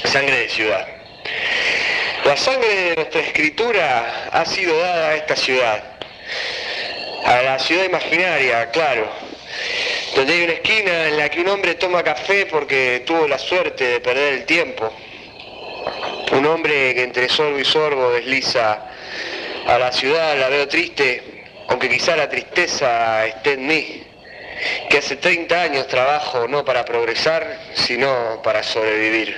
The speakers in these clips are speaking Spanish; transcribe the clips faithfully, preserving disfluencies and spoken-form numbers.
Sangre de ciudad. La sangre de nuestra escritura ha sido dada a esta ciudad, a la ciudad imaginaria, claro, donde hay una esquina en la que un hombre toma café porque tuvo la suerte de perder el tiempo. Un hombre que entre sorbo y sorbo desliza a la ciudad, la veo triste, aunque quizá la tristeza esté en mí, que hace treinta años trabajo no para progresar, sino para sobrevivir.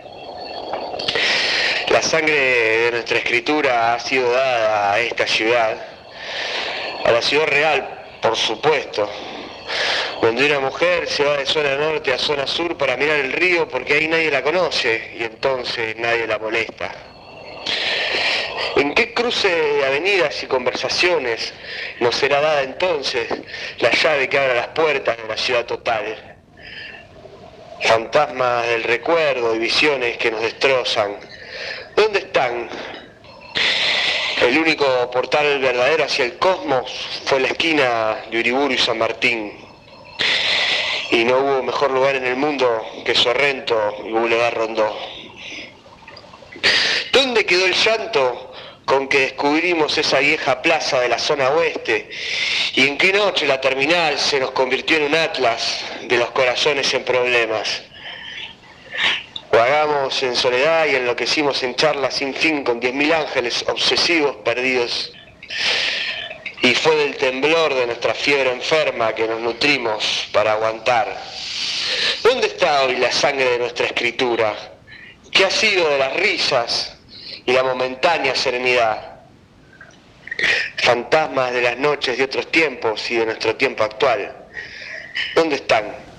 La sangre de nuestra escritura ha sido dada a esta ciudad, a la ciudad real, por supuesto, donde una mujer se va de zona norte a zona sur para mirar el río porque ahí nadie la conoce y entonces nadie la molesta. ¿En qué cruce de avenidas y conversaciones nos será dada entonces la llave que abra las puertas de la ciudad total? Fantasmas del recuerdo y visiones que nos destrozan. ¿Dónde están? El único portal verdadero hacia el cosmos fue la esquina de Uriburu y San Martín. Y no hubo mejor lugar en el mundo que Sorrento y Boulevard Rondó. ¿Dónde quedó el llanto con que descubrimos esa vieja plaza de la zona oeste? ¿Y en qué noche la terminal se nos convirtió en un atlas de los corazones en problemas? Vagamos en soledad y enloquecimos en charlas sin fin con diez mil ángeles obsesivos perdidos. Y fue del temblor de nuestra fiebre enferma que nos nutrimos para aguantar. ¿Dónde está hoy la sangre de nuestra escritura? ¿Qué ha sido de las risas y la momentánea serenidad? Fantasmas de las noches de otros tiempos y de nuestro tiempo actual. ¿Dónde están?